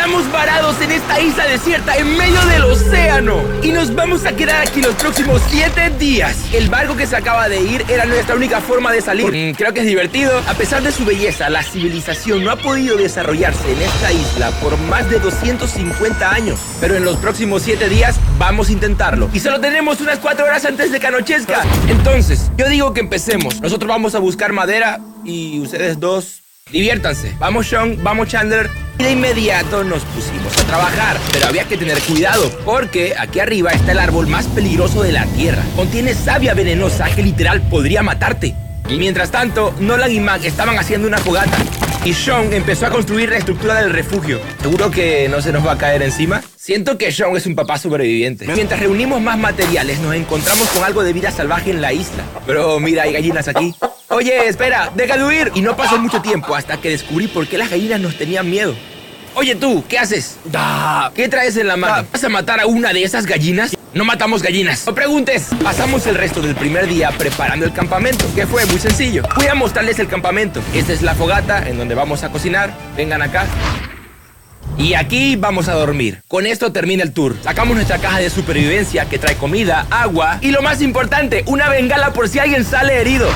Estamos varados en esta isla desierta en medio del océano y nos vamos a quedar aquí los próximos 7 días. El barco que se acaba de ir era nuestra única forma de salir. Creo que es divertido. A pesar de su belleza, la civilización no ha podido desarrollarse en esta isla por más de 250 años. Pero en los próximos 7 días vamos a intentarlo. Y solo tenemos unas 4 horas antes de que anochezca. Entonces, yo digo que empecemos. Nosotros vamos a buscar madera y ustedes dos diviértanse. Vamos Sean, vamos Chandler. Y de inmediato nos pusimos a trabajar. Pero había que tener cuidado porque aquí arriba está el árbol más peligroso de la tierra. Contiene savia venenosa que literal podría matarte. Y mientras tanto, Nolan y Mac estaban haciendo una fogata y Sean empezó a construir la estructura del refugio. ¿Seguro que no se nos va a caer encima? Siento que Sean es un papá sobreviviente. Mientras reunimos más materiales, nos encontramos con algo de vida salvaje en la isla. Pero mira, hay gallinas aquí. Oye, espera, deja de huir. Y no pasó mucho tiempo hasta que descubrí por qué las gallinas nos tenían miedo. Oye tú, ¿qué haces? ¿Qué traes en la mano? ¿Vas a matar a una de esas gallinas? No matamos gallinas. No preguntes. Pasamos el resto del primer día preparando el campamento, que fue muy sencillo. Voy a mostrarles el campamento. Esta es la fogata en donde vamos a cocinar. Vengan acá. Y aquí vamos a dormir. Con esto termina el tour. Sacamos nuestra caja de supervivencia que trae comida, agua y lo más importante, una bengala por si alguien sale herido.